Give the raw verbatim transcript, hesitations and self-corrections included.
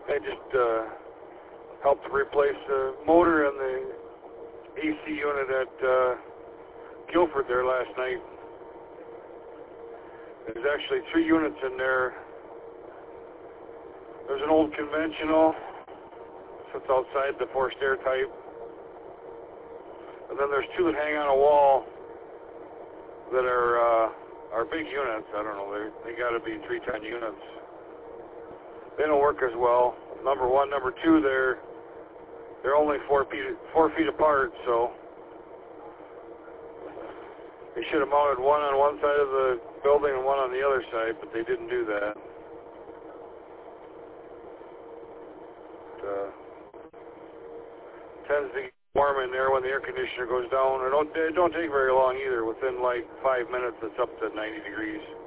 I just uh, helped replace the motor and the A C unit at uh, Guilford there last night. There's actually three units in there. There's an old conventional, sits outside the forced air type. And then there's two that hang on a wall that are uh, are big units. I don't know, they they got to be three-ton units. They don't work as well. Number one, number two, they're they're only four feet four feet apart, so they should have mounted one on one side of the building and one on the other side, but they didn't do that. Uh, tends to get warm in there when the air conditioner goes down. It don't, it don't take very long either. Within like five minutes, it's up to ninety degrees.